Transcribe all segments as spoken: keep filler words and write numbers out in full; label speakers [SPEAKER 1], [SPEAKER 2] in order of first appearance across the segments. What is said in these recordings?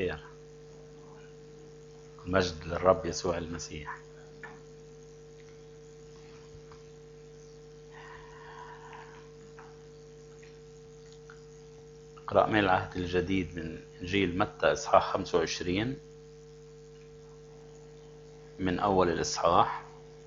[SPEAKER 1] خير. المجد للرب يسوع المسيح. اقرأ من العهد الجديد من إنجيل متى إصحاح خمسة وعشرين من أول الإصحاح.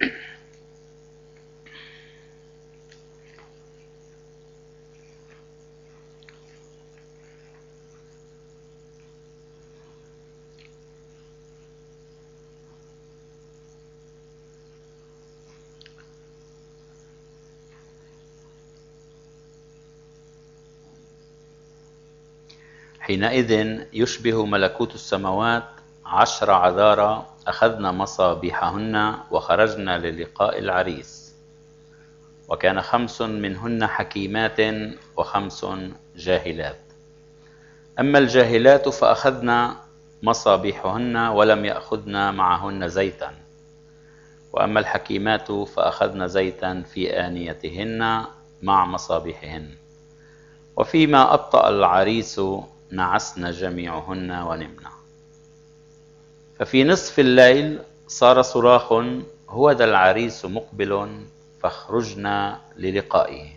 [SPEAKER 1] حينئذ يشبه ملكوت السماوات عشر عذارى أخذنا مصابيحهن وخرجنا للقاء العريس، وكان خمس منهن حكيمات وخمس جاهلات. أما الجاهلات فأخذنا مصابيحهن ولم يأخذن معهن زيتا، وأما الحكيمات فأخذن زيتا في آنيتهن مع مصابيحهن. وفيما أبطأ العريس نعسن جميعهن ونمنا. ففي نصف الليل صار صراخ: هوذا العريس مقبل فاخرجنا للقائه.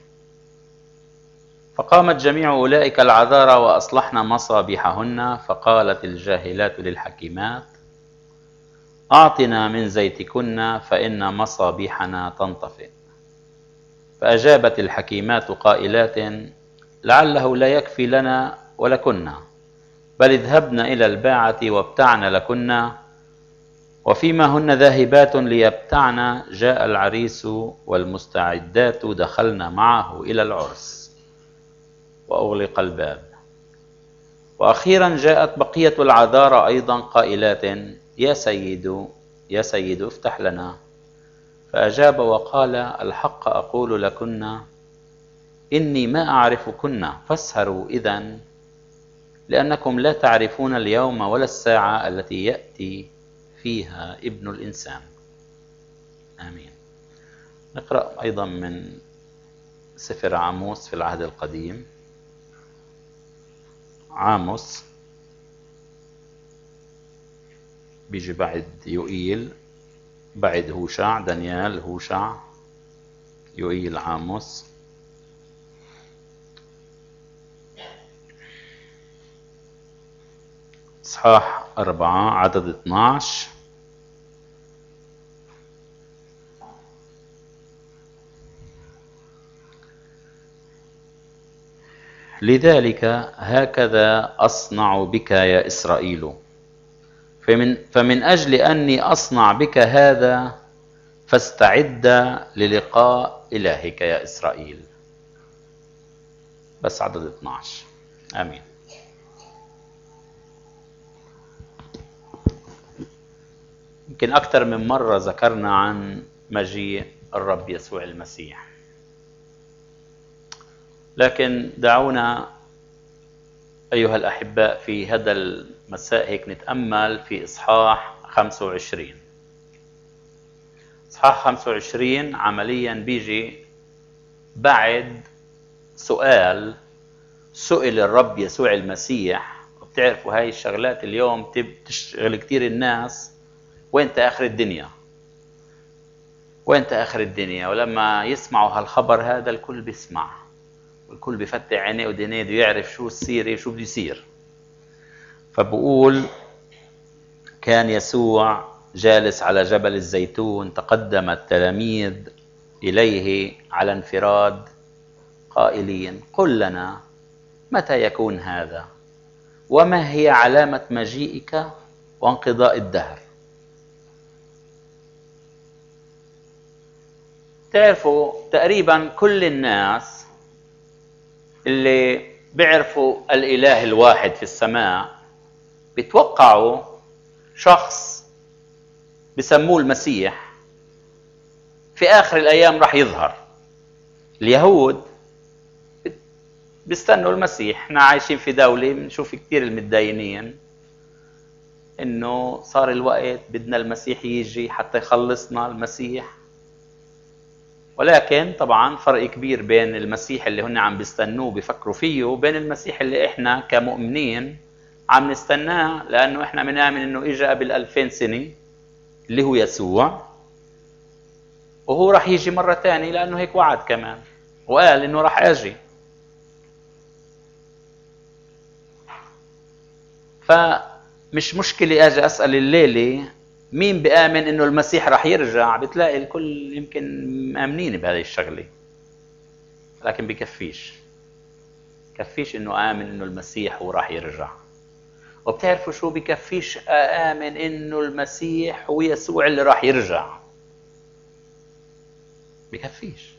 [SPEAKER 1] فقامت جميع أولئك العذارى وأصلحن مصابيحهن. فقالت الجاهلات للحكيمات: أعطنا من زيتكن فإن مصابيحنا تنطفئ. فأجابت الحكيمات قائلات: لعله لا يكفي لنا ولكن، بل اذهبن إلى الباعة وابتعن لكن. وفيما هن ذاهبات ليبتعن جاء العريس والمستعدات دخلن معه إلى العرس وأغلق الباب. وأخيرا جاءت بقية العذارى أيضا قائلات: يا سيد يا سيد افتح لنا. فأجاب وقال: الحق أقول لكن إني ما أعرفكن، فاسهروا إذن، لأنكم لا تعرفون اليوم ولا الساعة التي يأتي فيها ابن الإنسان. آمين. نقرأ أيضا من سفر عاموس في العهد القديم. عاموس بيجي بعد يوئيل، بعد هوشع، دانيال، هوشع، يوئيل، عاموس. إصحاح أربعة عدد اثناعش. لذلك هكذا أصنع بك يا إسرائيل، فمن, فمن أجل أني أصنع بك هذا فاستعد للقاء إلهك يا إسرائيل. بس عدد اثناعش. آمين. يمكن أكثر من مرة ذكرنا عن مجيء الرب يسوع المسيح، لكن دعونا أيها الأحباء في هذا المساء هيك نتأمل في إصحاح خمسة وعشرين. إصحاح خمسة وعشرين عمليا بيجي بعد سؤال سئل الرب يسوع المسيح. وبتعرفوا هاي الشغلات اليوم تشغل كتير الناس: وين آخر الدنيا؟ وين آخر الدنيا؟ ولما يسمعوا هالخبر هذا الكل بيسمع، والكل بيفتح عينيه ودينيه ويعرف شو السيرة شو بده يصير. فبقول: كان يسوع جالس على جبل الزيتون، تقدم التلاميذ إليه على انفراد قائلين: قل لنا متى يكون هذا؟ وما هي علامة مجيئك وانقضاء الدهر؟ تعرفوا تقريبا كل الناس اللي بيعرفوا الإله الواحد في السماء بيتوقعوا شخص بسموه المسيح في آخر الأيام راح يظهر. اليهود بيستنوا المسيح. احنا عايشين في دولة بنشوف كتير المتدينين انه صار الوقت بدنا المسيح يجي حتى يخلصنا المسيح. ولكن طبعا فرق كبير بين المسيح اللي هن عم بيستنوه بيفكروا فيه وبين المسيح اللي احنا كمؤمنين عم نستناه لأنه إحنا بنآمن إنه إجا قبل ألفين سنة اللي هو يسوع، وهو راح يجي مرة تاني لأنه هيك وعد كمان وقال إنه راح أجي. فمش مشكلة أجي أسأل الليلة مين بآمن إنه المسيح راح يرجع، بتلاقي الكل يمكن مآمنين بهذه الشغلة، لكن بكفيش كفيش إنه آمن إنه المسيح هو راح يرجع. وبتعرفوا شو بكفيش آمن إنه المسيح هو يسوع اللي راح يرجع، بكفيش.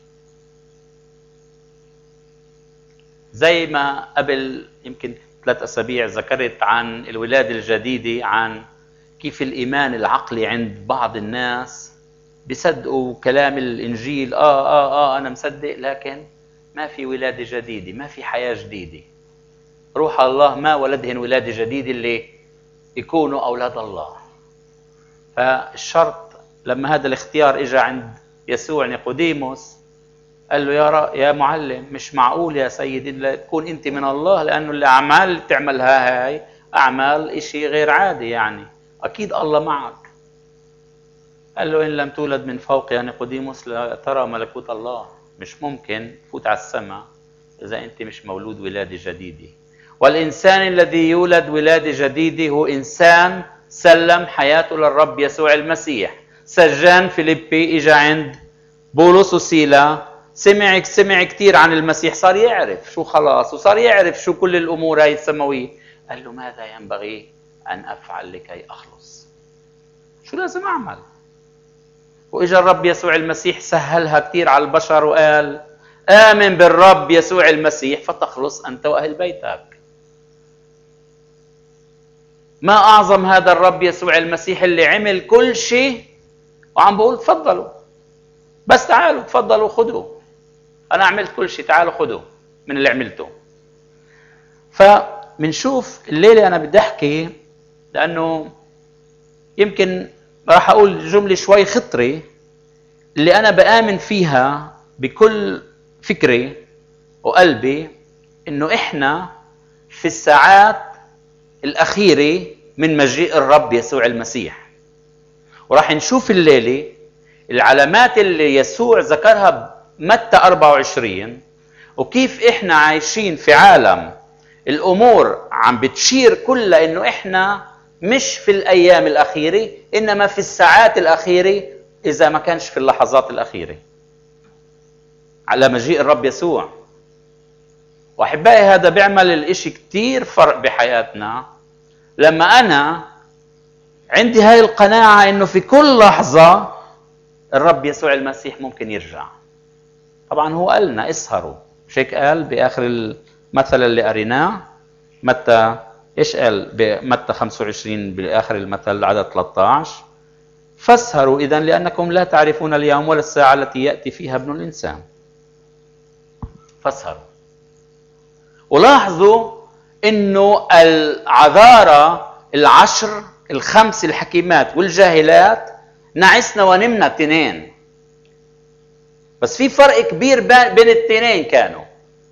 [SPEAKER 1] زي ما قبل يمكن ثلاث أسابيع ذكرت عن الولادة الجديدة، عن كيف الإيمان العقلي عند بعض الناس بيصدقوا كلام الإنجيل، آه آه آه أنا مصدق، لكن ما في ولادة جديدة، ما في حياة جديدة. روح الله ما ولدهن ولادة جديدة اللي يكونوا أولاد الله. فالشرط لما هذا الاختيار إجا عند يسوع نيقوديموس، قال له يا يا معلم، مش معقول يا سيدي تكون أنت من الله، لأنه الأعمال اللي تعملها هاي أعمال إشي غير عادي، يعني أكيد الله معك. قال له إن لم تولد من فوق يا نيقوديموس لا ترى ملكوت الله. مش ممكن تفوت على السماء إذا أنت مش مولود ولادة جديدة. والإنسان الذي يولد ولادة جديدة هو إنسان سلم حياته للرب يسوع المسيح. سجان فيليبي إجا عند بولس وسيلا، سمع سمع كثير عن المسيح، صار يعرف شو خلاص، وصار يعرف شو كل الأمور هاي السماوية. قال له ماذا ينبغي أن أفعل لكي أخلص؟ شو لازم أعمل؟ وإجا الرب يسوع المسيح سهلها كثير على البشر وقال آمن بالرب يسوع المسيح فتخلص أنت وأهل بيتك. ما أعظم هذا الرب يسوع المسيح اللي عمل كل شيء وعم بقول تفضلوا، بس تعالوا تفضلوا خذوا، أنا عملت كل شيء، تعالوا خذوا من اللي عملته. فمنشوف الليلة أنا بدي أحكي، لأنه يمكن راح أقول جملة شوي خطرة اللي أنا بآمن فيها بكل فكري وقلبي، إنه إحنا في الساعات الأخيرة من مجيء الرب يسوع المسيح. وراح نشوف الليلة العلامات اللي يسوع ذكرها بمتى أربعة وعشرين، وكيف إحنا عايشين في عالم الأمور عم بتشير كلها إنه إحنا مش في الأيام الأخيرة، إنما في الساعات الأخيرة، إذا ما كانش في اللحظات الأخيرة على مجيء الرب يسوع. وأحبائي هذا بيعمل الإشي كتير فرق بحياتنا، لما أنا عندي هاي القناعة إنه في كل لحظة الرب يسوع المسيح ممكن يرجع. طبعا هو قالنا اسهروا، مش هيك قال بآخر المثل اللي قريناه؟ متى إيش قال بمتى خمسة وعشرين بآخر المثل عدد ثلاثة عشر؟ فاسهروا إذن لأنكم لا تعرفون اليوم ولا الساعة التي يأتي فيها ابن الإنسان. فاسهروا. ولاحظوا إنه العذارى العشر الخمس الحكيمات والجاهلات نعسنا ونمنا التنين، بس في فرق كبير بين التنين. كانوا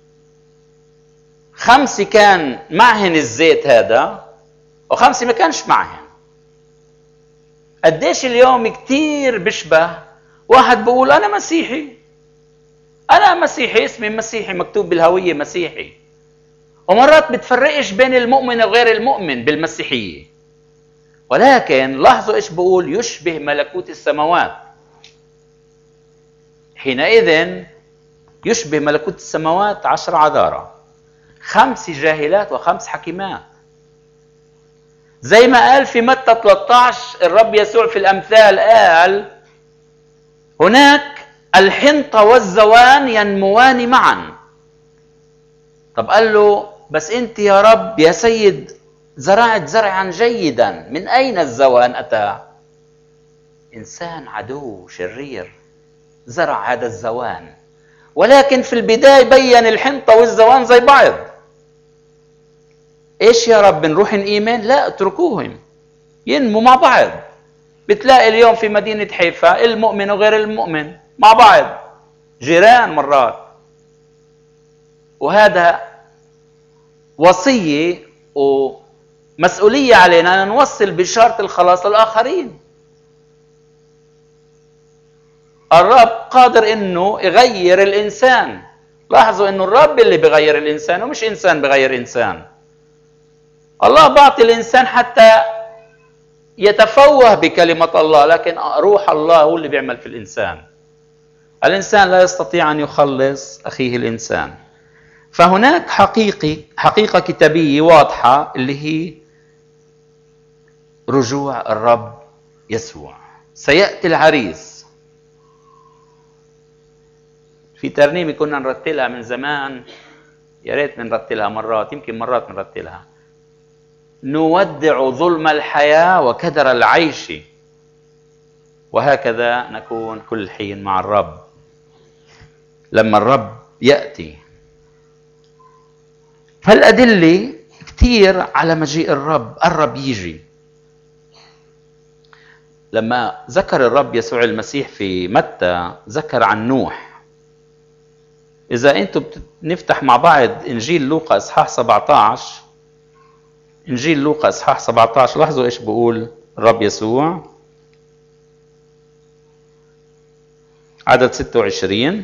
[SPEAKER 1] خمسة كان معهن الزيت هذا وخمسة ما كانش معهن. قديش اليوم كتير بشبه واحد بقول أنا مسيحي، أنا مسيحي، اسمي مسيحي، مكتوب بالهوية مسيحي، ومرات بتفرقش بين المؤمن وغير المؤمن بالمسيحية. ولكن لاحظوا إيش بقول؟ يشبه ملكوت السماوات. حينئذ يشبه ملكوت السماوات عشر عذارى، خمس جاهلات وخمس حكيمات. زي ما قال في متى ثلاثة عشر الرب يسوع في الأمثال، قال هناك الحنطة والزوان ينموان معا. طب قال له بس أنت يا رب يا سيد زرعت زرعا جيدا، من أين الزوان أتى؟ إنسان عدو شرير زرع هذا الزوان، ولكن في البداية بين الحنطة والزوان زي بعض. إيش يا رب نروح نقيمن؟ لا، اتركوهم ينمو مع بعض. بتلاقي اليوم في مدينة حيفا المؤمن وغير المؤمن مع بعض، جيران مرات. وهذا وصية مسؤولية علينا أن نوصل بشارة الخلاص للآخرين. الرب قادر إنه يغير الإنسان. لاحظوا إنه الرب اللي بيغير الإنسان ومش إنسان بغير إنسان. الله بعطي الإنسان حتى يتفوه بكلمة الله، لكن روح الله هو اللي بيعمل في الإنسان. الإنسان لا يستطيع أن يخلص أخيه الإنسان. فهناك حقيقي حقيقة كتابية واضحة اللي هي رجوع الرب يسوع. سيأتي العريس. في ترنيمة كنا نرتلها من زمان، يا ريت نرتلها مرات، يمكن مرات نرتلها. نودع ظلم الحياة وكدر العيش، وهكذا نكون كل حين مع الرب لما الرب يأتي. فالأدلة كتير على مجيء الرب. الرب يجي. لما ذكر الرب يسوع المسيح في متى ذكر عن نوح. إذا أنتم نفتح مع بعض إنجيل لوقا إصحاح سبعة عشر، إنجيل لوقا إصحاح سبعة عشر، لاحظوا إيش بقول الرب يسوع. عدد ستة وعشرين: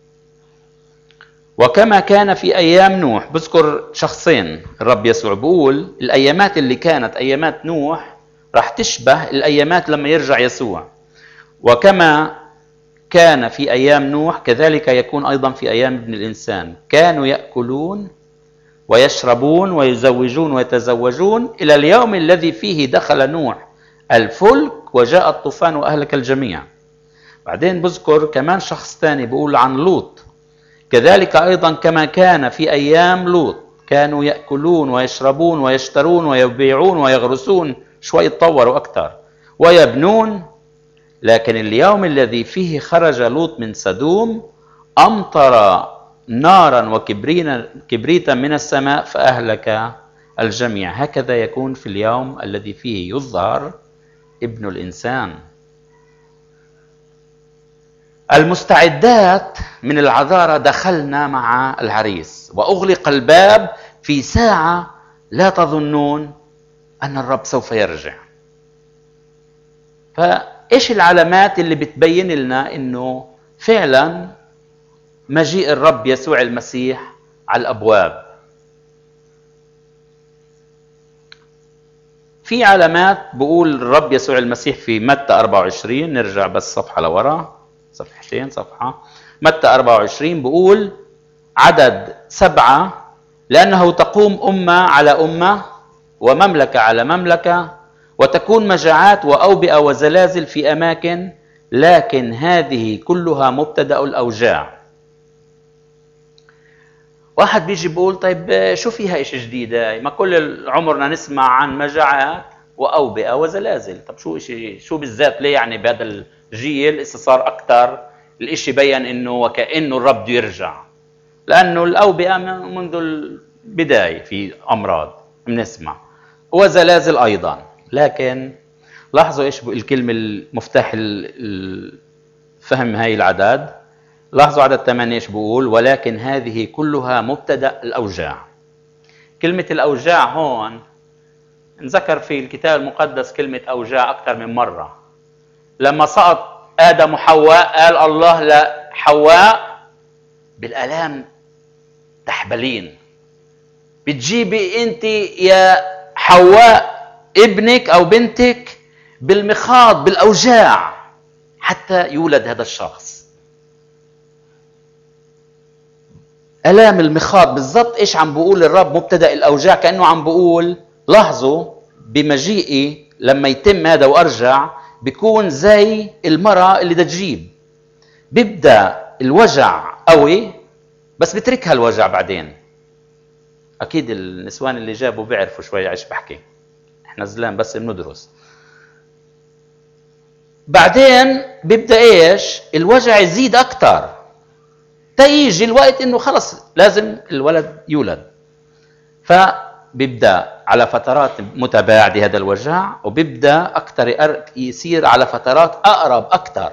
[SPEAKER 1] وكما كان في أيام نوح. بذكر شخصين الرب يسوع، بقول الأيامات اللي كانت أيامات نوح راح تشبه الأيامات لما يرجع يسوع. وكما كان في أيام نوح كذلك يكون أيضا في أيام ابن الإنسان. كانوا يأكلون ويشربون ويزوجون ويتزوجون إلى اليوم الذي فيه دخل نوح الفلك وجاء الطوفان وأهلك الجميع. بعدين بذكر كمان شخص ثاني بقول عن لوط. كذلك أيضا كما كان في أيام لوط كانوا يأكلون ويشربون ويشترون ويبيعون ويغرسون، شوي يتطوروا أكثر، ويبنون. لكن اليوم الذي فيه خرج لوط من سدوم أمطر نارا وكبريتا من السماء فأهلك الجميع. هكذا يكون في اليوم الذي فيه يظهر ابن الإنسان. المستعدات من العذارى دخلنا مع العريس، وأغلق الباب في ساعة لا تظنون أن الرب سوف يرجع. فإيش العلامات اللي بتبين لنا إنه فعلا مجيء الرب يسوع المسيح على الأبواب؟ في علامات بقول الرب يسوع المسيح في متى أربعة وعشرين. نرجع بس صفحة لورا، صفحتين صفحة. متى أربعة وعشرين بقول عدد سبعة: لأنه تقوم أمة على أمة ومملكة على مملكة، وتكون مجاعات وأوبئة وزلازل في أماكن، لكن هذه كلها مبتدأ الأوجاع. واحد بيجي بيقول طيب شو فيها إيش جديدة؟ ما كل عمرنا نسمع عن مجاعات وأوبئة وزلازل. طب شو إشي شو بالذات ليه يعني بهذا الجيل إسا صار أكتر الإشي بيّن إنه وكأنه الرب بده يرجع؟ لأنه الأوبئة منذ البداية في أمراض بنسمع، وزلازل أيضا. لكن لاحظوا إيش الكلمة المفتاح الفهم هاي العدد. لاحظوا عدد ثمانية إيش بقول: ولكن هذه كلها مبتدأ الأوجاع. كلمة الأوجاع هون نذكر في الكتاب المقدس كلمة أوجاع أكثر من مرة. لما سقط آدم وحواء قال الله لحواء: بالآلام تحبلين. بتجيبي أنت يا حواء ابنك أو بنتك بالمخاض بالأوجاع حتى يولد هذا الشخص. آلام المخاض بالضبط. إيش عم بقول الرب؟ مبتدأ الأوجاع. كأنه عم بقول لاحظوا بمجيئي لما يتم هذا وأرجع بيكون زي المرأة اللي بدها تجيب. بيبدأ الوجع قوي بس بتركها الوجع بعدين. أكيد النسوان اللي جابوا بيعرفوا شوي إيش بحكي، إحنا زلان بس بندرس. بعدين بيبدأ إيش؟ الوجع يزيد أكتر تيجي الوقت إنه خلص لازم الولد يولد. فبيبدأ على فترات متباعدة هذا الوجع، وبيبدأ أكتر يصير على فترات أقرب أكتر.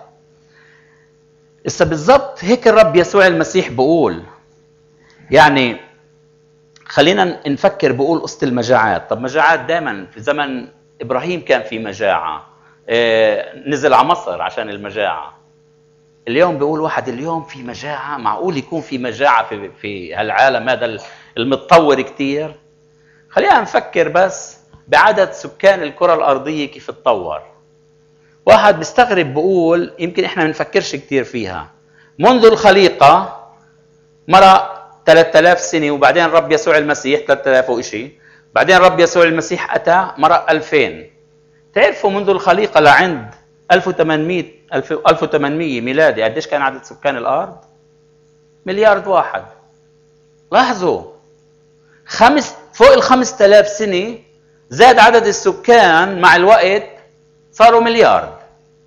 [SPEAKER 1] إسا بالضبط هيك الرب يسوع المسيح بقول. يعني خلينا نفكر، بقول قصة المجاعات. طب مجاعات دائما في زمن إبراهيم كان في مجاعة، اه نزل على مصر عشان المجاعة. اليوم بيقول واحد اليوم في مجاعة، معقول يكون في مجاعة في, في هالعالم هذا المتطور كتير؟ خلينا نفكر بس بعدد سكان الكرة الأرضية كيف تطور. واحد بيستغرب بقول يمكن إحنا ما بنفكرش كتير فيها. منذ الخليقة مرة ثلاثة آلاف سنة، وبعدين رب يسوع المسيح ثلاثة آلاف وإشي، بعدين رب يسوع المسيح أتى مرة ألفين. تعرفوا منذ الخليقة لعند ألف وثمانمئة ألف وثمانمئة ميلادي قديش كان عدد سكان الأرض؟ مليار واحد. لاحظوا خمس فوق ال خمسة آلاف سنة زاد عدد السكان، مع الوقت صاروا مليار.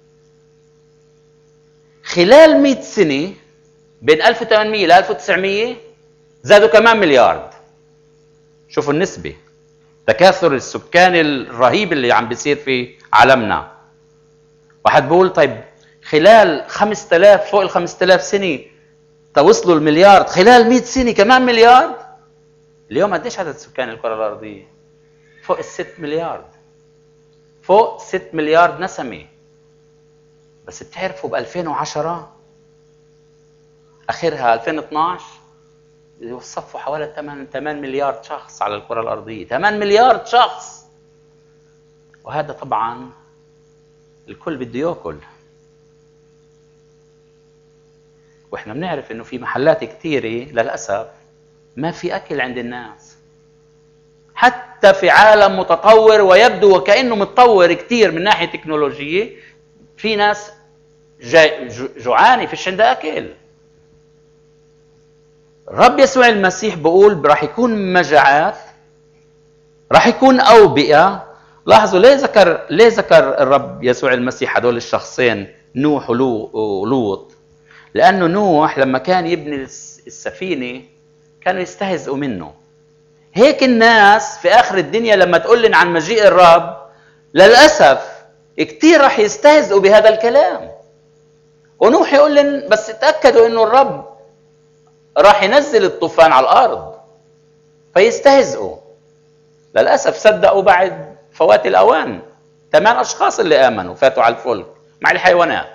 [SPEAKER 1] خلال مئة سنة بين ألف وثمانمئة ل ألف وتسعمئة زادوا كمان مليار. شوفوا النسبة، تكاثر السكان الرهيب اللي عم بيصير في عالمنا. واحد بقول طيب خلال خمسة آلاف فوق ال خمسة آلاف سنة توصلوا المليار، خلال مئة سنة كمان مليار. اليوم قديش عدد سكان الكرة الأرضية؟ فوق الست مليار، فوق ست مليار نسمة. بس بتعرفوا ب ألفين وعشرة اخرها ألفين واثنعش يوصفوا حوالي ثمانية مليار شخص على الكرة الأرضية، ثمانية مليار شخص. وهذا طبعا الكل بده ياكل، واحنا بنعرف انه في محلات كثيره للاسف ما في اكل عند الناس، حتى في عالم متطور ويبدو وكانه متطور كثير من ناحيه تكنولوجيه، في ناس جوعانه فيش عندها اكل. الرب يسوع المسيح بيقول راح يكون مجاعات، راح يكون اوبئه. لاحظوا ليه ذكر ليه ذكر الرب يسوع المسيح هدول الشخصين نوح ولوط؟ لانه نوح لما كان يبني السفينه كانوا يستهزئوا منه. هيك الناس في اخر الدنيا لما تقول لنا عن مجيء الرب للاسف كثير راح يستهزئوا بهذا الكلام. ونوح يقول لنا بس تاكدوا انه الرب راح ينزل الطوفان على الارض، فيستهزئوا. للاسف صدقوا بعد فوات الاوان. ثمان اشخاص اللي امنوا فاتوا على الفلك مع الحيوانات.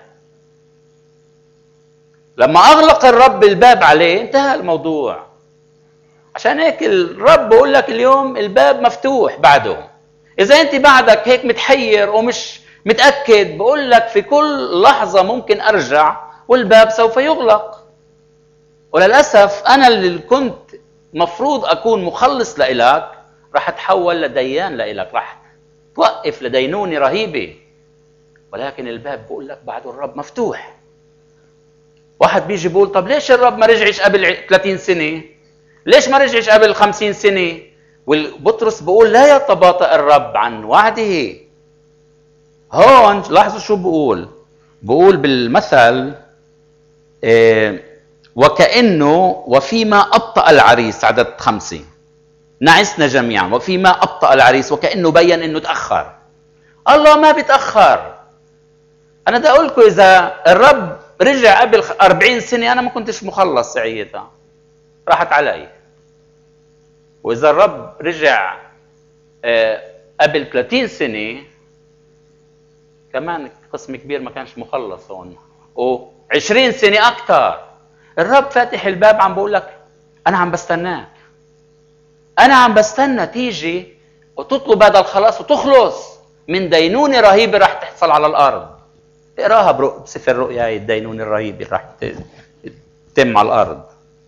[SPEAKER 1] لما اغلق الرب الباب عليه انتهى الموضوع. عشان هيك الرب بقول لك اليوم الباب مفتوح بعده. اذا انت بعدك هيك متحير ومش متاكد، بقول لك في كل لحظه ممكن ارجع والباب سوف يغلق. وللاسف انا اللي كنت مفروض اكون مخلص لإلك راح اتحول لديان لإلك، راح توقف لدينونة رهيبة. ولكن الباب بقول لك بعده الرب مفتوح. واحد بيجي بيقول طب ليش الرب ما رجعش قبل ثلاثين سنة؟ ليش ما رجعش قبل خمسين سنة؟ والبطرس بيقول لا يتباطأ الرب عن وعده. هون لاحظوا شو بقول، بقول بالمثل إيه وكأنه وفيما أبطأ العريس، عدد خمسة، نعسنا جميعا وفيما أبطأ العريس، وكأنه بين أنه تأخر. الله ما بيتأخر. أنا بدي أقول لكم إذا الرب رجع قبل أربعين سنة أنا ما كنتش مخلص سعيتها، راحت علي. وإذا الرب رجع قبل ثلاثين سنة كمان قسم كبير ما كانش مخلص هون، وعشرين سنة أكثر. الرب فاتح الباب عم بقول لك أنا عم بستناك، أنا عم بستنى تيجي وتطلب هذا الخلاص وتخلص من دينونة رهيبة راح تحصل على الأرض. اقراها بسفر الرؤيا، هي الدينونة الرهيبة راح تتم على الأرض.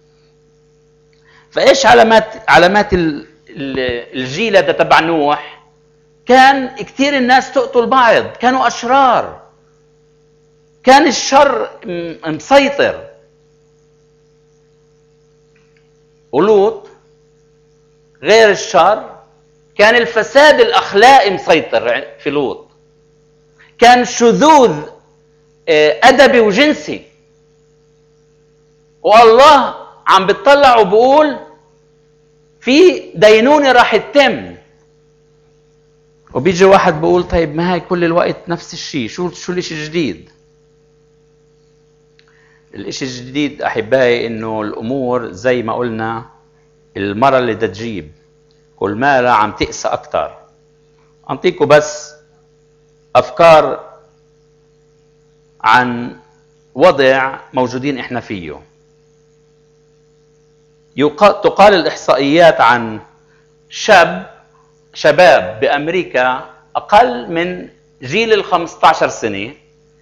[SPEAKER 1] فإيش علامات علامات الجيل هذا تبع نوح؟ كان كثير الناس تقتل بعض، كانوا أشرار، كان الشر مسيطر. ولوط غير الشر كان الفساد الأخلاقي مسيطر في لوط، كان شذوذ أدبي وجنسي. والله عم بتطلع وبقول في دينونة راح تتم. وبيجي واحد بقول طيب ما هي كل الوقت نفس الشيء، شو شو الاشي الجديد؟ الاشي الجديد احبائي انه الامور زي ما قلنا المرة اللي بدها تجيب كل ما عم تقسى أكتر. أعطيكم بس أفكار عن وضع موجودين إحنا فيه. تقال الإحصائيات عن شاب شباب بأمريكا أقل من جيل الخمسة عشر سنة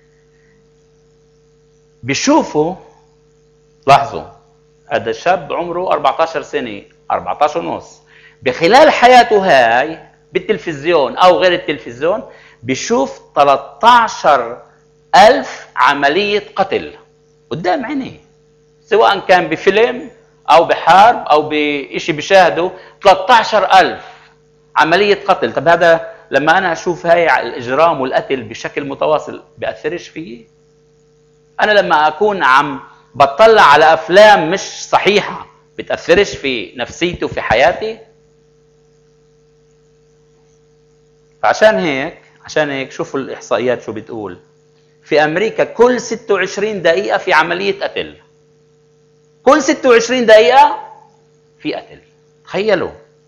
[SPEAKER 1] بيشوفوا، لاحظوا هذا الشاب عمره أربعة عشر سنة، أربعة عشر ونص، بخلال حياته هاي بالتلفزيون أو غير التلفزيون بيشوف ثلاثة عشر ألف عملية قتل قدام عينيه، سواء كان بفيلم أو بحرب أو بشيء بيشاهده. ثلاثة عشر ألف عملية قتل. طب هذا لما أنا أشوف هاي الإجرام والقتل بشكل متواصل بأثرش فيه؟ أنا لما أكون عم بطلع على أفلام مش صحيحة بتأثرش في نفسيتي وفي حياتي؟ فعشان هيك عشان هيك شوفوا الإحصائيات شو بتقول. في أمريكا كل ستة وعشرين دقيقة في عملية قتل، كل ستة وعشرين دقيقة في قتل. تخيلوا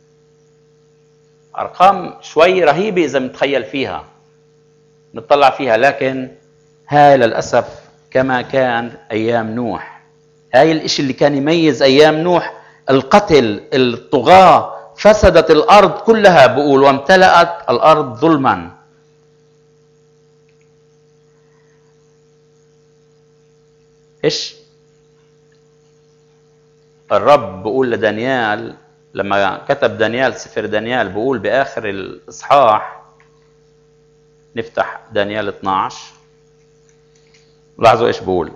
[SPEAKER 1] أرقام شوي رهيبة إذا نتخيل فيها نطلع فيها. لكن هاي للأسف كما كان أيام نوح. هاي الإشي اللي كان يميز أيام نوح القتل، الطغاة، فسدت الأرض كلها بقول وامتلأت الأرض ظلما. إيش الرب بقول لدانيال لما كتب دانيال سفر دانيال؟ بقول بآخر الإصحاح، نفتح دانيال اثناشر، لاحظوا إيش بقول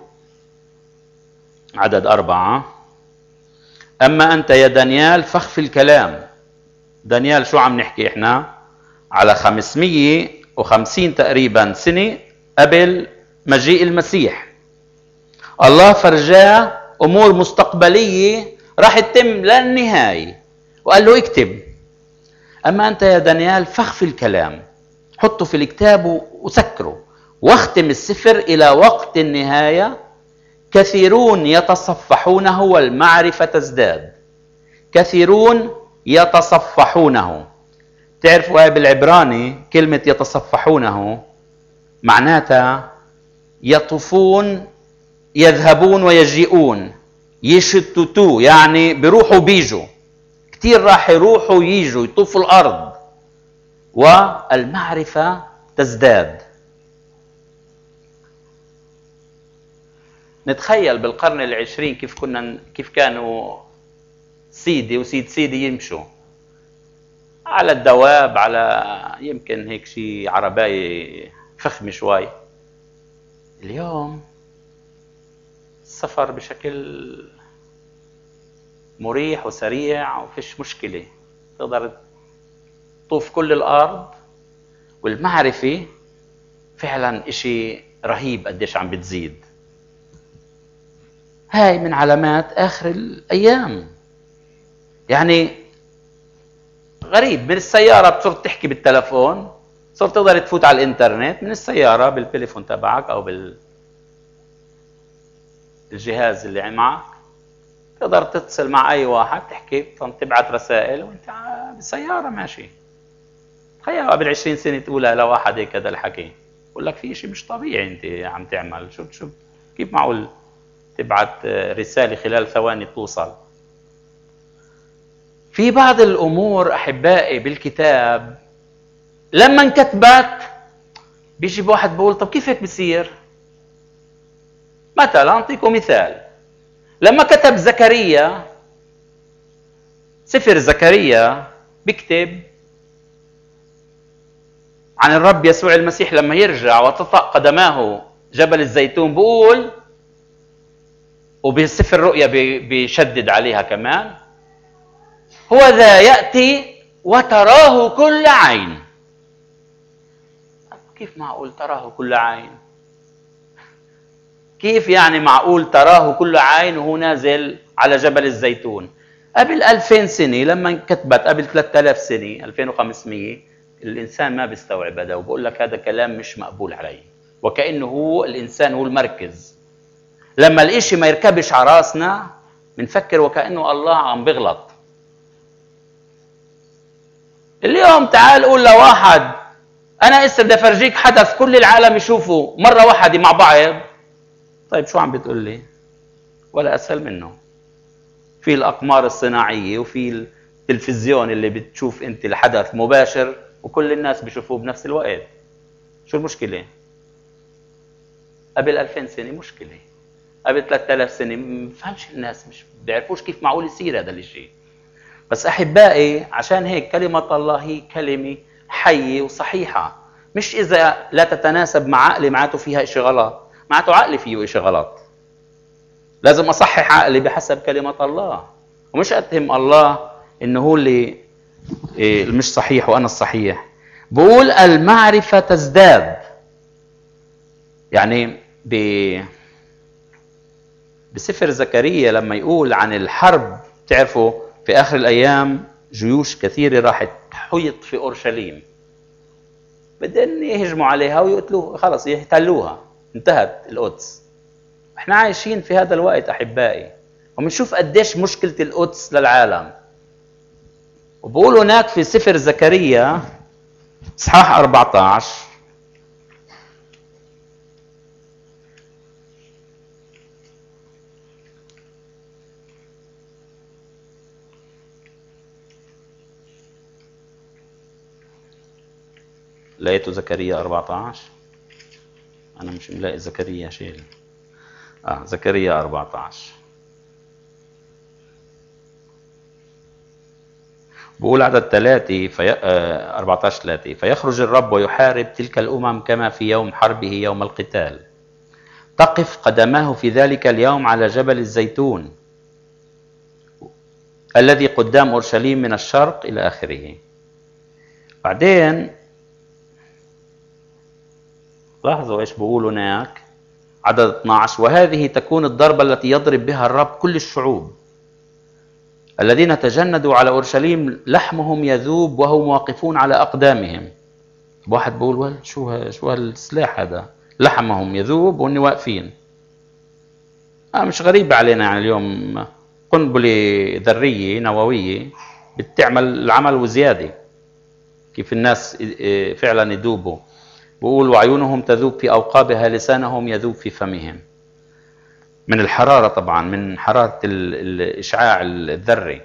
[SPEAKER 1] عدد أربعة: أما أنت يا دانيال فاخفي الكلام. دانيال شو عم نحكي إحنا؟ على خمسمية وخمسين تقريبا سنة قبل مجيء المسيح. الله فرجاه أمور مستقبلية راح تتم للنهاية وقال له اكتب: أما أنت يا دانيال فاخفي الكلام، حطه في الكتاب وسكره، واختم السفر إلى وقت النهاية. كثيرون يتصفحونه والمعرفة تزداد. كثيرون يتصفحونه. تعرفوا هاي بالعبراني كلمة يتصفحونه معناتها يطوفون، يذهبون ويجيئون، يشتتوا، يعني بيروحوا بيجوا، كتير راح يروحوا ويجوا يطوفوا الأرض. والمعرفة تزداد. نتخيل بالقرن العشرين كيف كنا كيف كانوا سيدي وسيد سيدي يمشوا على الدواب، على يمكن هيك شيء عرباية فخمة شوي. اليوم السفر بشكل مريح وسريع وفيش مشكلة، تقدر تطوف كل الأرض. والمعرفة فعلا إشي رهيب قديش عم بتزيد. هاي من علامات آخر الأيام. يعني غريب، من السيارة بتصير تحكي بالتلفون، صرت تقدر تفوت على الإنترنت من السيارة بالتليفون تبعك أو بالجهاز اللي معك، تقدر تتصل مع أي واحد تحكي، تبعت رسائل وأنت بالسيارة ماشي. تخيل قبل عشرين سنة تقولها لواحد هيك هذا الحكي، بقول لك في شيء مش طبيعي أنت عم تعمل. شو شو كيف معقول تبعت رسالة خلال ثواني توصل؟ في بعض الأمور أحبائي بالكتاب لما انكتبت بيجي بواحد بقول طب كيف هيك بصير؟ مثلا أعطيكم مثال. لما كتب زكريا سفر زكريا بيكتب عن الرب يسوع المسيح لما يرجع وتطأ قدماه جبل الزيتون، بقول، وبسفر الرؤيا بيشدد عليها كمان: هو ذا يأتي وتراه كل عين. كيف معقول تراه كل عين؟ كيف يعني معقول تراه كل عين وهو نازل على جبل الزيتون؟ قبل ألفين سنة لما انكتبت، قبل ثلاثة آلاف سنة، ألفين وخمسمية، الإنسان ما بيستوعب هذا وبقول لك هذا كلام مش مقبول عليه، وكأنه هو الإنسان هو المركز. لما الإشي ما يركبش على راسنا بنفكر وكأنه الله عم بغلط. اليوم تعال قول لواحد انا اسا بدي افرجيك حدث كل العالم يشوفه مره واحده مع بعض، طيب شو عم بتقول لي؟ ولا اسهل منه. في الاقمار الصناعيه وفي التلفزيون اللي بتشوف انت الحدث مباشر وكل الناس بيشوفوه بنفس الوقت. شو المشكله؟ قبل ألفين سنه مشكله، قبل ثلاثة آلاف سنه ما بفهمش الناس، مش بيعرفوش كيف معقول يصير هذا الشيء. بس احبائي عشان هيك كلمه الله هي كلمه حيه وصحيحه، مش اذا لا تتناسب مع عقلي معناته فيها شيء غلط، معناته عقلي فيه شيء غلط. لازم اصحح عقلي بحسب كلمه الله، ومش اتهم الله انه هو اللي مش صحيح وانا الصحيح. بقول المعرفه تزداد. يعني ب بسفر زكريا لما يقول عن الحرب، تعرفوا في آخر الأيام جيوش كثيرة راح تحيط في أورشليم، بدهم يهجموا عليها ويقتلوها، خلص يحتلوها، انتهت القدس. احنا عايشين في هذا الوقت أحبائي، وبنشوف قديش مشكلة القدس للعالم. وبقول هناك في سفر زكريا إصحاح أربعة عشر لقيته زكريا أربعة عشر، أنا مش ملاقي زكريا شيل. آه زكريا أربعة عشر بقول عدد ثلاثة في آه أربعة عشر ثلاثة فيخرج الرب ويحارب تلك الأمم كما في يوم حربه يوم القتال، تقف قدماه في ذلك اليوم على جبل الزيتون الذي قدام أورشليم من الشرق إلى آخره. بعدين لاحظوا ايش بقول هناك عدد اثني عشر وهذه تكون الضربة التي يضرب بها الرب كل الشعوب الذين تجندوا على أورشليم، لحمهم يذوب وهم واقفون على أقدامهم. واحد بقول شو شو هالسلاح هذا، لحمهم يذوب وهم واقفين. آه مش غريبة علينا يعني اليوم قنبلة ذرية نووية بتعمل العمل وزيادة، كيف الناس فعلا يذوبوا. بقول وعيونهم تذوب في أوقابها، لسانهم يذوب في فمهم، من الحرارة طبعا، من حرارة الإشعاع الذري.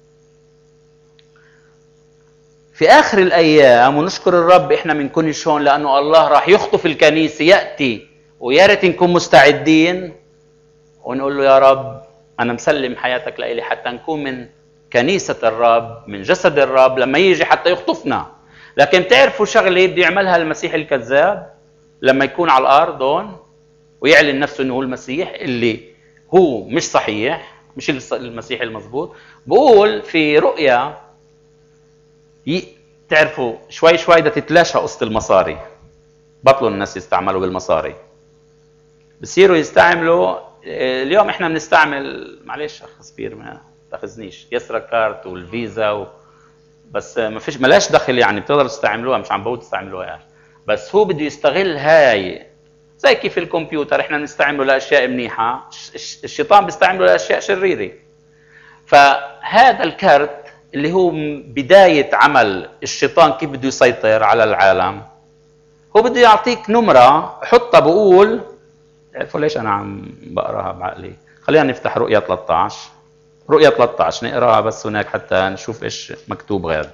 [SPEAKER 1] في آخر الأيام ونشكر الرب إحنا بنكون شلون، لأنه الله راح يخطف الكنيسة يأتي، ويا ريت نكون مستعدين ونقول له يا رب أنا مسلم حياتك لإلي حتى نكون من كنيسة الرب، من جسد الرب لما يجي حتى يخطفنا. لكن تعرفوا شغله بيعملها المسيح الكذاب لما يكون على الارض هون ويعلن نفسه انه هو المسيح اللي هو مش صحيح، مش المسيح المضبوط. بقول في رؤيا ي... تعرفوا شوي شوي بدها تتلاشى قصه المصاري، بطلوا الناس يستعملوا بالمصاري، بصيروا يستعملوا. اليوم احنا بنستعمل معلش اخ صبير ما تاخذنيش يسرا كارت والفيزا و... بس ما فيش ملاش دخل، يعني بتقدروا تستعملوها، مش عم بقول تستعملوها يعني. بس هو بده يستغل هاي زي كيف الكمبيوتر احنا بنستعمله لاشياء منيحه، الشيطان بيستعمله لاشياء شريره. فهذا الكارت اللي هو بدايه عمل الشيطان كيف بده يسيطر على العالم، هو بده يعطيك نمره حطها. بقول عرفوا ليش انا عم بقراها بعقلي؟ خلينا نفتح رؤيا ثلاثة عشر، رؤيا ثلاثة عشر نقراها بس هناك حتى نشوف ايش مكتوب غير.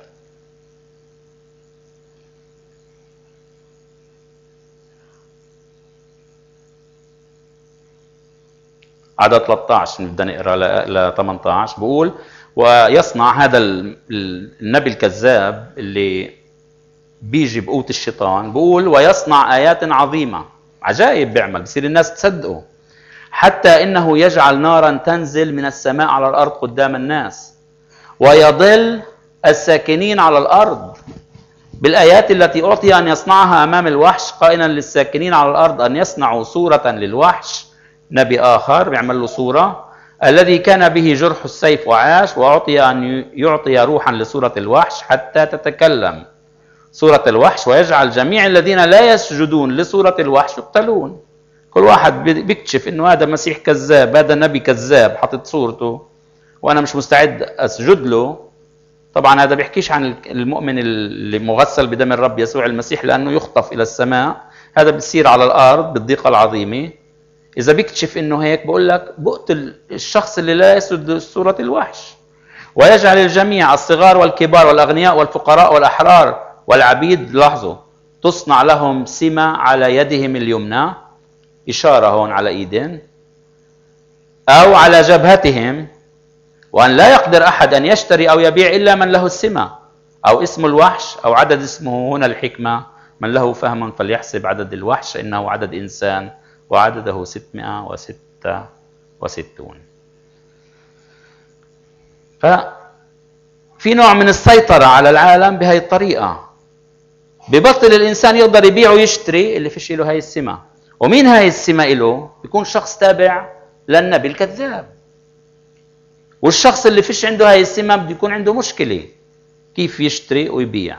[SPEAKER 1] عدد ثلاثة عشر نبدا نقرا ل ثمانية عشر. بقول ويصنع هذا النبي الكذاب اللي بيجي بقوة الشيطان، بقول ويصنع آيات عظيمة، عجائب بيعمل، بصير الناس تصدقه، حتى إنه يجعل نارا تنزل من السماء على الأرض قدام الناس، ويضل الساكنين على الأرض بالآيات التي أعطي أن يصنعها أمام الوحش، قائلا للساكنين على الأرض أن يصنعوا صورة للوحش، نبي آخر بيعمل له صورة، الذي كان به جرح السيف وعاش، وأعطي أن يعطي روحا لصورة الوحش حتى تتكلم صورة الوحش، ويجعل جميع الذين لا يسجدون لصورة الوحش يقتلون. كل واحد بيكتشف انه هذا مسيح كذاب، هذا نبي كذاب حطت صورته وانا مش مستعد اسجد له، طبعا هذا بيحكيش عن المؤمن اللي مغسل بدم الرب يسوع المسيح لأنه يخطف إلى السماء، هذا بيصير على الأرض بالضيقة العظيمة. إذا بيكتشف إنه هيك بقول لك بقتل الشخص اللي لا يسد صورة الوحش، ويجعل الجميع الصغار والكبار والأغنياء والفقراء والأحرار والعبيد، لاحظوا، تصنع لهم سمة على يدهم اليمنى، إشارة هون على إيدين، أو على جبهتهم، وأن لا يقدر أحد أن يشتري أو يبيع إلا من له السمة أو اسم الوحش أو عدد اسمه. هنا الحكمة، من له فهم فليحسب عدد الوحش إنه عدد إنسان وعدده ستمائة وستة وستون. ففي نوع من السيطرة على العالم بهاي الطريقة، ببطل الإنسان يقدر يبيع ويشتري اللي فيش له هاي السمة. ومين هاي السمة له؟ بيكون شخص تابع للنبي الكذاب. والشخص اللي فيش عنده هاي السمة بده يكون عنده مشكلة كيف يشتري ويبيع.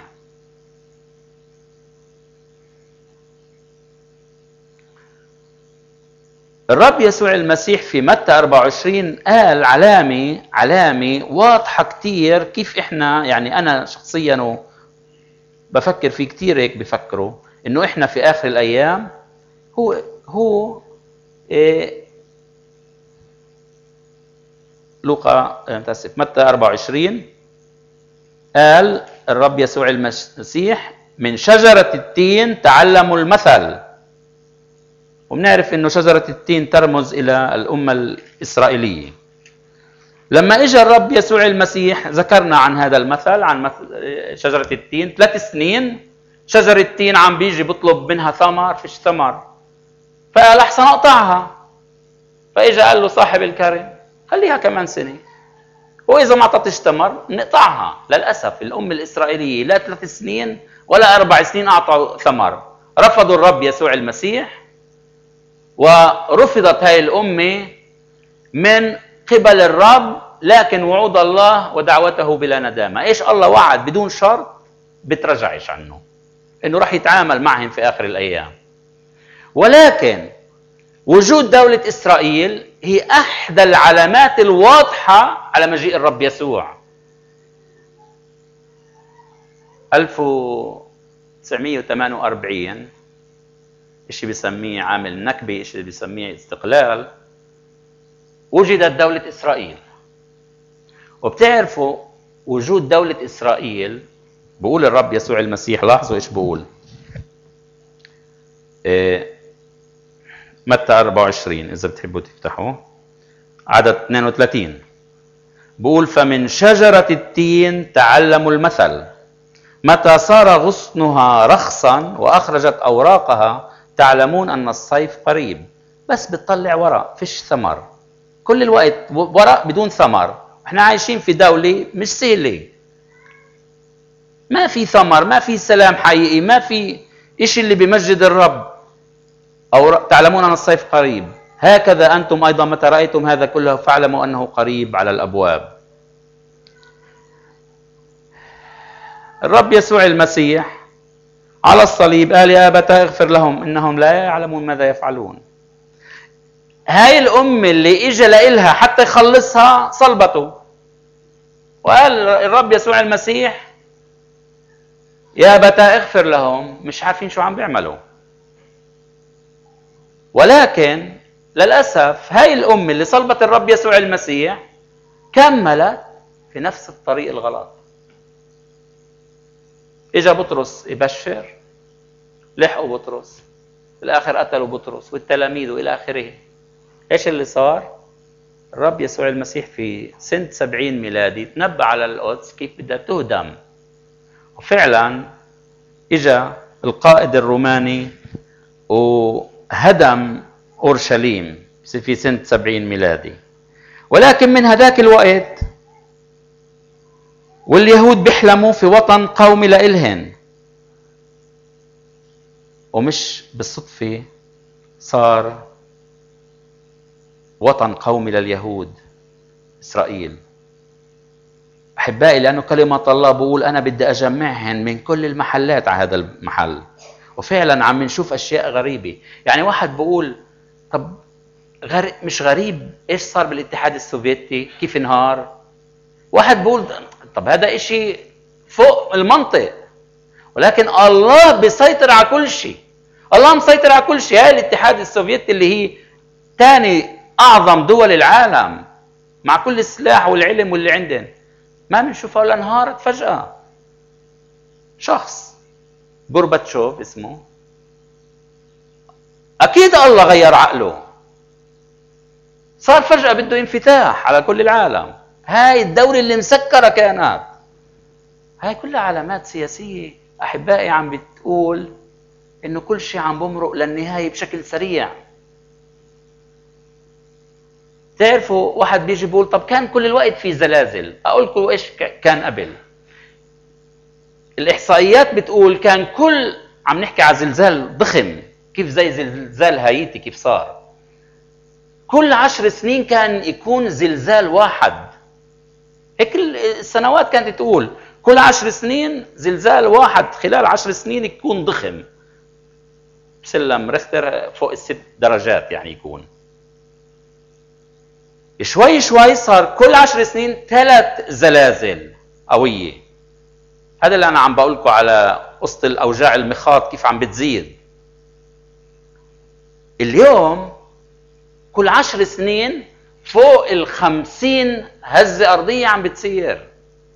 [SPEAKER 1] الرب يسوع المسيح في متى أربعة وعشرين قال علامة علامة واضحة كتير كيف إحنا، يعني أنا شخصياً بفكر في كتير هيك بفكروا إنه إحنا في آخر الأيام هو هو إيه لوقا متأسف متى أربعة وعشرين قال الرب يسوع المسيح من شجرة التين تعلموا المثل. وبنعرف انه شجرة التين ترمز الى الامة الاسرائيلية. لما اجى الرب يسوع المسيح ذكرنا عن هذا المثل، عن مثل شجرة التين. ثلاث سنين شجرة التين عم بيجي بطلب منها ثمر، فيش ثمر، فقال احسن اقطعها. فاجى قال له صاحب الكرم خليها كمان سنة، واذا ما اعطتش ثمر نقطعها. للاسف الامة الاسرائيلية لا ثلاث سنين ولا اربع سنين اعطوا ثمر. رفضوا الرب يسوع المسيح، ورفضت هاي الأمة من قبل الرب، لكن وعود الله ودعوته بلا ندامة. إيش الله وعد بدون شرط بترجعش عنه، إنه رح يتعامل معهم في آخر الأيام. ولكن وجود دولة إسرائيل هي أحدى العلامات الواضحة على مجيء الرب يسوع. ألف وتسعمائة وثمانية وأربعين إشي بيسميه عامل نكبة، إشي بيسميه استقلال، وجدت دولة إسرائيل. وبتعرفوا وجود دولة إسرائيل، بقول الرب يسوع المسيح، لاحظوا إيش بقول إيه متى أربعة وعشرين إذا بتحبوا تفتحوا عدد اثنين وثلاثين، بقول فمن شجرة التين تعلموا المثل، متى صار غصنها رخصا وأخرجت أوراقها تعلمون أن الصيف قريب. بس بتطلع ورق فيش ثمر، كل الوقت ورق بدون ثمر. احنا عايشين في دولة مش سهلة، ما في ثمر، ما في سلام حقيقي، ما في إشي اللي بمجد الرب. أو تعلمون أن الصيف قريب، هكذا أنتم أيضا متى رأيتم هذا كله فاعلموا أنه قريب على الأبواب. الرب يسوع المسيح على الصليب قال يا أبتاه اغفر لهم إنهم لا يعلمون ماذا يفعلون. هاي الأمة اللي إجا لإلها حتى يخلصها صلبته، وقال الرب يسوع المسيح يا أبتاه اغفر لهم، مش عارفين شو عم بيعملوا. ولكن للأسف هاي الأمة اللي صلبت الرب يسوع المسيح كملت في نفس الطريق الغلط. إجا بطرس يبشر، لحقوا بطرس، في الآخر قتلوا بطرس والتلاميذ وإلى آخره. إيش اللي صار؟ الرب يسوع المسيح في سنة سبعين ميلادي تنبأ على القدس كيف بدها تهدم، وفعلا إجا القائد الروماني وهدم أورشليم في سنة سبعين ميلادي. ولكن من هذاك الوقت واليهود بيحلموا في وطن قومي لإلهن، ومش بالصدفة صار وطن قومي لليهود إسرائيل. أحبائي، لأنه كلمة الله بقول أنا بدي أجمعهن من كل المحلات على هذا المحل. وفعلا عم نشوف أشياء غريبة. يعني واحد بقول طب غريب مش غريب إيش صار بالاتحاد السوفيتي، كيف انهار. واحد بقول طب هذا إشي فوق المنطق، ولكن الله بيسيطر على كل شيء. الله مسيطر على كل شيء. هاي الاتحاد السوفيتي اللي هي ثاني أعظم دول العالم مع كل السلاح والعلم واللي عندن، ما بنشوفها ولا انهارت فجأة. شخص غورباتشوف اسمه، أكيد الله غير عقله، صار فجأة بده انفتاح على كل العالم. هاي الدولة اللي مسكرة كانت، هاي كلها علامات سياسية أحبائي عم بتقول إنه كل شيء عم بمرق للنهاية بشكل سريع. تعرفوا واحد بيجي بيقول طب كان كل الوقت في زلازل، أقول لكم إيش كان قبل. الإحصائيات بتقول كان كل، عم نحكي على زلزال ضخم كيف زي زلزال هايتي كيف صار، كل عشر سنين كان يكون زلزال واحد. هيك السنوات كانت تقول كل عشر سنين زلزال واحد، خلال عشر سنين يكون ضخم، سلم ريختر فوق الست درجات يعني يكون. شوي شوي صار كل عشر سنين ثلاث زلازل قوية. هذا اللي أنا عم بقول لكم على قصة الأوجاع المخاط كيف عم بتزيد. اليوم كل عشر سنين فوق الخمسين هزة أرضية عم بتصير.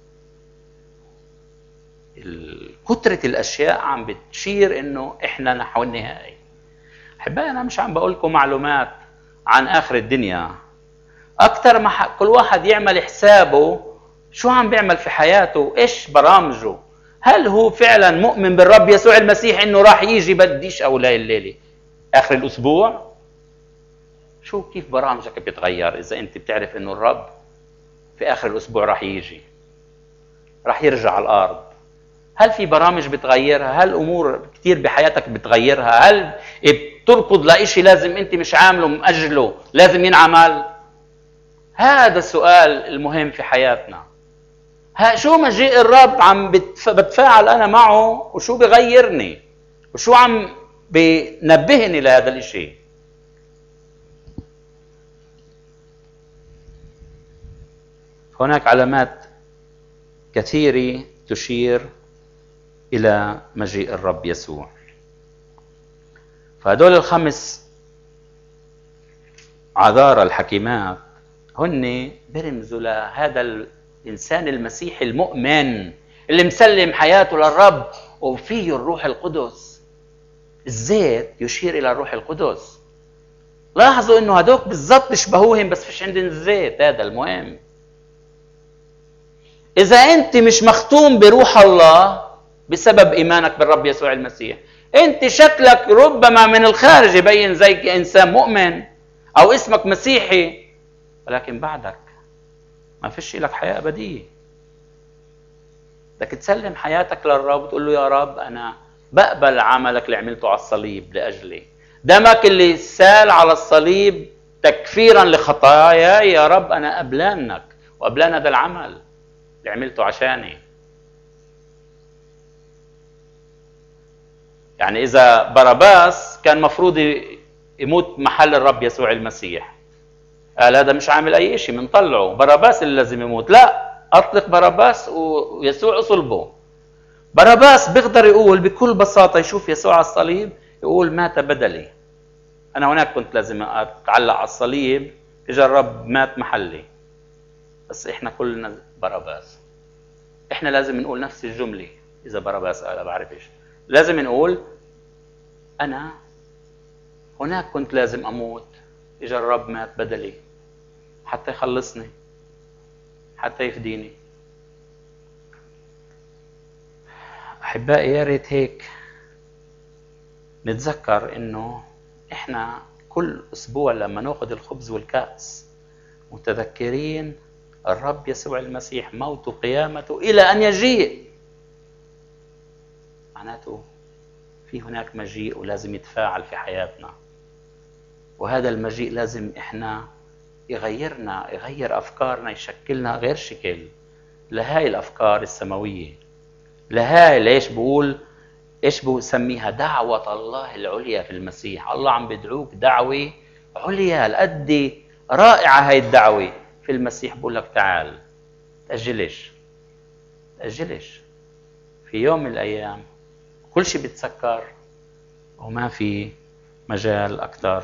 [SPEAKER 1] كترة الأشياء عم بتشير إنه إحنا نحو النهاية. أحبائي أنا مش عم بقول لكم معلومات عن آخر الدنيا، أكثر ما كل واحد يعمل حسابه شو عم بيعمل في حياته، إيش برامجه، هل هو فعلا مؤمن بالرب يسوع المسيح إنه راح يجي بديش أو لا الليلة آخر الأسبوع. شو كيف برامجك بتتغير إذا أنت بتعرف إنه الرب في آخر الأسبوع راح يجي، راح يرجع على الأرض. هل في برامج بتغيرها؟ هل أمور كتير بحياتك بتغيرها؟ هل بتركض لإشي لازم أنت مش عامله مأجله لازم ينعمل؟ هذا السؤال المهم في حياتنا. ها شو مجيء الرب عم بتفاعل أنا معه، وشو بغيرني، وشو عم بنبهني لهذا الإشي. هناك علامات كثيرة تشير إلى مجيء الرب يسوع. فهدول الخمس عذارى الحكيمات هن برمزوا لهذا الإنسان المسيحي المؤمن اللي مسلم حياته للرب وفيه الروح القدس. الزيت يشير إلى الروح القدس. لاحظوا إنه هدوك بالضبط بيشبهوهم بس فيش عندهم الزيت. هذا المهم. إذا أنت مش مختوم بروح الله بسبب إيمانك بالرب يسوع المسيح، أنت شكلك ربما من الخارج يبين زي إنسان مؤمن أو اسمك مسيحي، ولكن بعدك ما فيش لك حياة أبدية. بدك تسلم حياتك للرب وتقول له يا رب أنا بقبل عملك اللي عملته على الصليب لأجلي، دمك اللي سال على الصليب تكفيرا لخطاياي، يا رب أنا قبلانك وقبلان هذا العمل اللي عملته عشاني. يعني إذا باراباس كان مفروض يموت محل الرب يسوع المسيح، قال هذا مش عامل أي شيء منطلعه، باراباس اللي لازم يموت. لا، أطلق باراباس ويسوع أصلبه. باراباس بيقدر يقول بكل بساطة، يشوف يسوع على الصليب يقول مات بدلي، أنا هناك كنت لازم أتعلق على الصليب، إجا الرب مات محلي. بس إحنا كلنا باراباس، إحنا لازم نقول نفس الجملة. إذا باراباس قال بعرفش، لازم نقول أنا هناك كنت لازم أموت، إجا الرب مات بدلي حتى يخلصني، حتى يفديني. أحبائي يا ريت هيك نتذكر إنه إحنا كل أسبوع لما نأخذ الخبز والكأس متذكرين الرب يسوع المسيح موته وقيامته إلى أن يجيء. معناته في هناك مجيء ولازم يتفاعل في حياتنا، وهذا المجيء لازم إحنا يغيرنا، يغير أفكارنا، يشكلنا غير شكل لهاي الأفكار السماوية. لهاي ليش بقول إيش بسميها دعوة الله العليا في المسيح. الله عم بدعوك دعوة عليا، القد رائعة هاي الدعوة في المسيح. بقول لك تعال، تأجلش، تأجلش. في يوم من الأيام كل شيء بيتسكر وما في مجال أكثر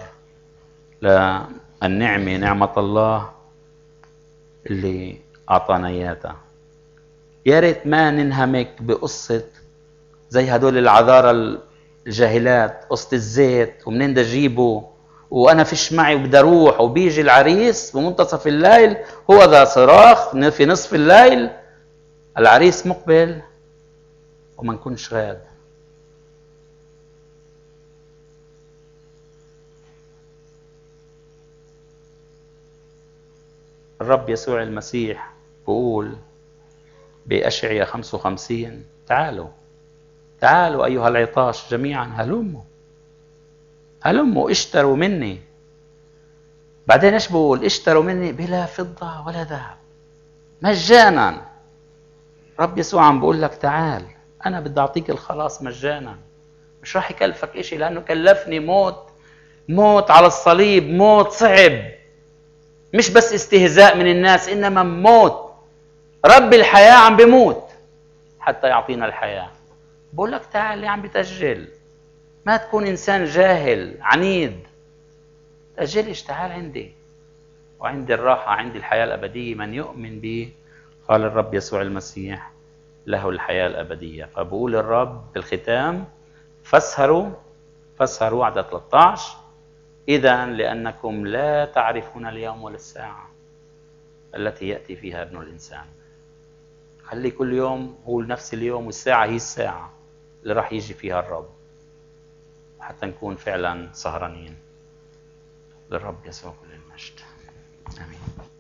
[SPEAKER 1] للنعمة، نعمة الله اللي أعطانا إياها. يا ريت ما ننهمك بقصة زي هدول العذارى الجاهلات، قصة الزيت ومنين بدي أجيبه وأنا فيش معي وبدي أروح، وبيجي العريس بمنتصف الليل هو ذا صراخ في نصف الليل العريس مقبل وما نكونش غاد. الرب يسوع المسيح بقول بأشعياء خمسة وخمسين تعالوا تعالوا أيها العطاش جميعا هلموا هلموا اشتروا مني. بعدين ايش بقول؟ اشتروا مني بلا فضة ولا ذهب مجانا. رب يسوع عم بقول لك تعال، أنا بدي أعطيك الخلاص مجانا، مش راح يكلفك إشي، لأنه كلفني موت، موت على الصليب، موت صعب، مش بس استهزاء من الناس، إنما موت. رب الحياة عم بموت حتى يعطينا الحياة. بقول لك تعال، اللي عم بتأجل ما تكون إنسان جاهل عنيد، تأجلش، تعال عندي وعندي الراحة، عندي الحياة الأبدية. من يؤمن بي قال الرب يسوع المسيح له الحياة الأبدية. فبقول الرب بالختام فاسهروا فاسهروا عدد ثلاثة عشر إذا لأنكم لا تعرفون اليوم ولا الساعة التي يأتي فيها ابن الإنسان. خلي كل يوم هو نفس اليوم، والساعة هي الساعة اللي راح يجي فيها الرب، حتى نكون فعلا سهرانين للرب يسوع كل المجد. آمين.